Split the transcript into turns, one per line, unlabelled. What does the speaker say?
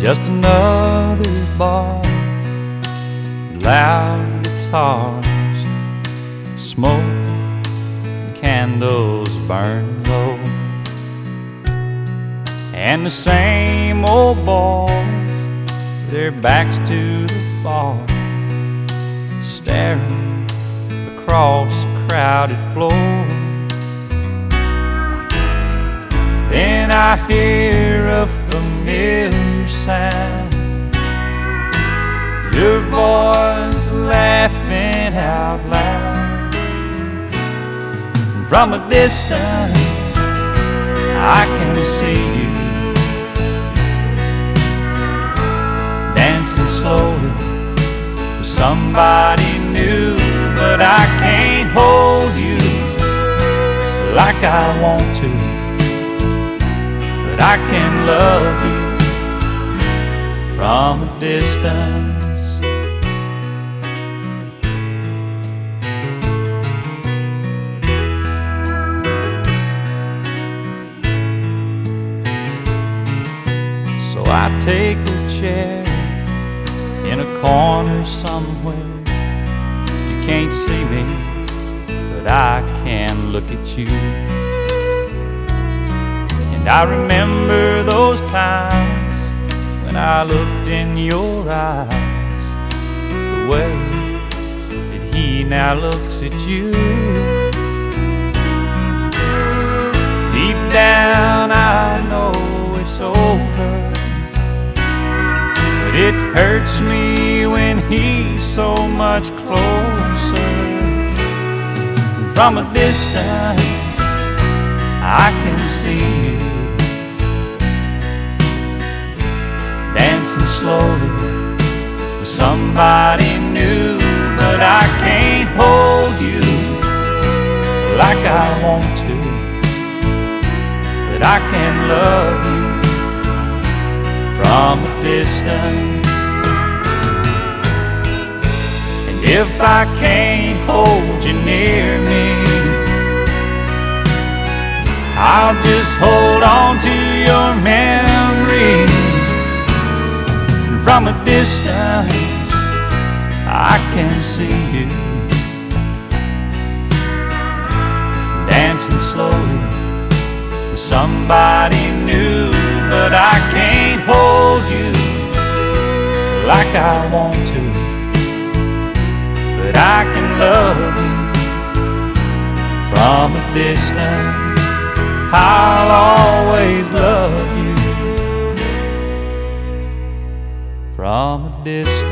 just another bar, loud guitars, smoke and candles burn low, and the same old boys, their backs to the bar, staring across the crowded floor. Then I hear a familiar sound, your voice laughing out loud. And from a distance I can see you dancing slowly with somebody new, but I can't hold you like I want to. I can love you from a distance. So I take a chair in a corner somewhere. You can't see me, but I can look at you. And I remember those times when I looked in your eyes, the way that he now looks at you. Deep down I know it's over, but it hurts me when he's so much closer. From a distance I can see you dancing slowly with somebody new, but I can't hold you like I want to. But I can love you from a distance. And if I can't hold you near me, I'll just hold on to your memory. From a distance I can see you dancing slowly with somebody new, but I can't hold you like I want to. But I can love you from a distance. I'll always love you from a distance.